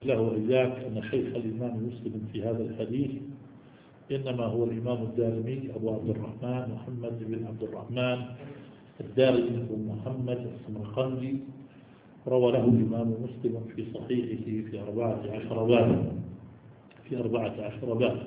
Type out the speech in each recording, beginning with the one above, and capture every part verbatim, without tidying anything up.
له وإياك أن شيخ الإمام مسلم في هذا الحديث إنما هو الإمام الدارمي أبو عبد الرحمن محمد بن عبد الرحمن الدارمي بن محمد السمرقندي، روى له الإمام مسلم في صحيحه في أربعة عشر بابا في أربعة عشر بابا.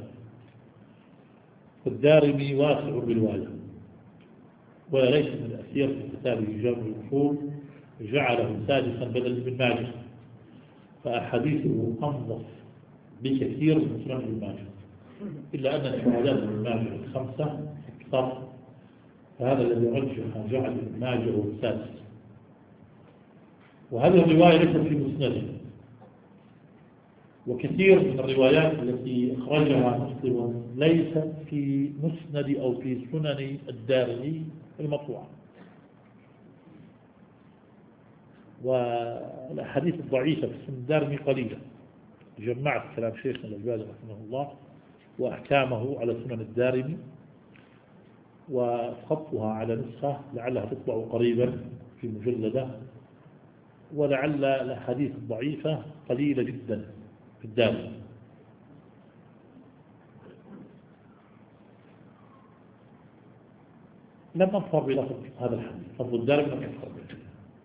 الدارمي واسع الرواية، وليس من الأثير في كتابه جامع الأصول جعله سادسا بدل ابن ماجه، فأحاديثه أنظف بكثير من سنن ابن ماجه، إلا أن شهادات ابن ماجه الخمسة أكثر، فهذا الذي رجح جعل ابن ماجه السادس. وهذه الرواية ليست في مسنده، وكثير من الروايات التي أخرجها مسلم ليست في مسند أو في سنن الدارمي المطبوعة. والأحاديث الضعيفة في سنن الدارمي قليلة. جمعت كلام شيخنا الألباني رحمه الله وأحكامه على سنن الدارمي، وخطها على نسخة لعلها تطبع قريبا في مجلدة، ولعل الأحاديث الضعيفة قليلة جدا في الدارمي. لم نظفر بلفظ هذا الحديث، لفظ الدارمي لم يظفر به،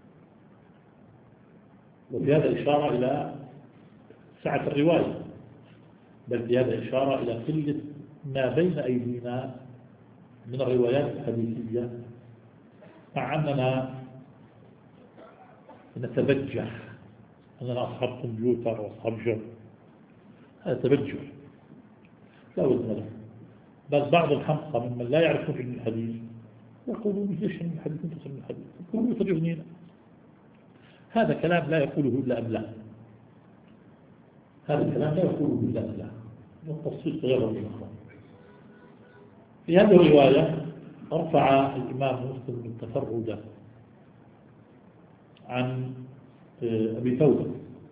وفي هذا إشارة إلى سعة الرواية، بل في هذا إشارة إلى قلة ما بين أيدينا من الروايات الحديثية، مع أننا نتبجح أننا أصحاب كمبيوتر وأصحاب جر. هذا تبجح لا وزن له. بل بعض الحمقى ممن لا يعرفون علم الحديث يقولون ليش علم الحديث انت علم الحديث الكمبيوتر يغنينا. هذا كلام لا يقوله إلا أبله، هذا الكلام لا يقوله إلا أبله، والتصفيق غير الأخرى. في هذه الرواية رفع الإمام مسلم التفرد عن أبي ثوبة،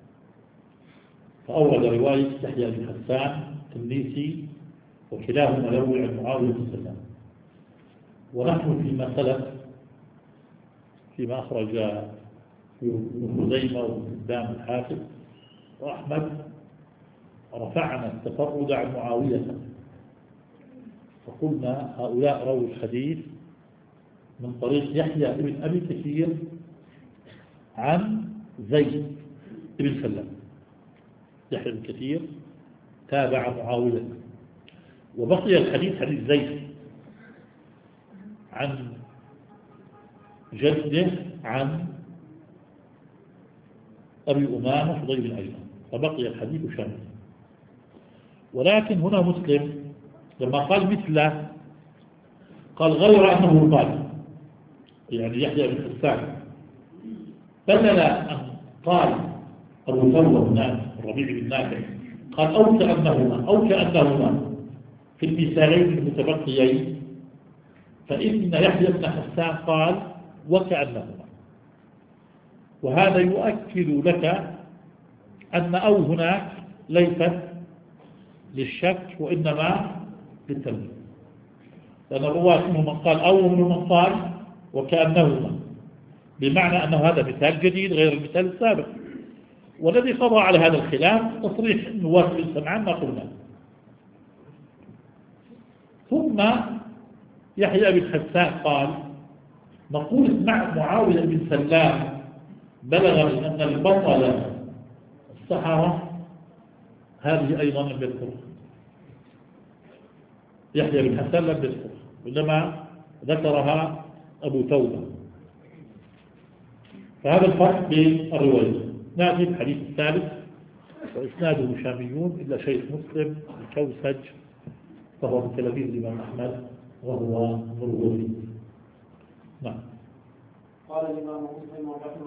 فأورد رواية يحيى بن حسان التنيسي، وكلاهما يروي عن معاوية بن سلام. ونحن فيما سلف فيما أخرج ابن خزيمة وابن حبان الحافظ وأحمد رفعنا التفرد عن معاوية، فقلنا هؤلاء رووا الحديث من طريق يحيى بن أبي كثير عن زيد بن سلام. يحيى بن كثير تابع معاوية، وبقي الحديث حديث زيد عن جده عن أبي أمامة فضيل بن أيمن، فبقي الحديث شامل. ولكن هنا مسلم لما قال مثله قال غير أنه قال، يعني يحيى بن حسان بدل أن قال أبو ثوبة هناك الربيع بن نافع قال أو كأنهما أو كأنهما في المثالين المتبقيين، فإن يحيى بن حسان قال وكأنهما. وهذا يؤكد لك أن أو هناك ليست للشك وإنما للتمييز، لأن الرواة منهم من قال أو ومنهم من قال وكأنهما، بمعنى أن هذا مثال جديد غير المثال السابق. والذي قضى على هذا الخلاف تصريح نواس بن سمعان ما قلنا. ثم يحيى بن حسان قال نقول مع معاوية بن سلام بلغ أن البطل السحرة هذه أيضا لم يذكر يحيى بن حسان، لم يذكر، إنما ذكرها أبو توبة. فهذا الفرق بين الرواية. نأتي الحديث الثالث وإسناده شاميون إلا شيخ مسلم الكوسج، فهو من تلاميذ الإمام أحمد وهو مرغوبي. نعم. قال الإمام مسلم رحمه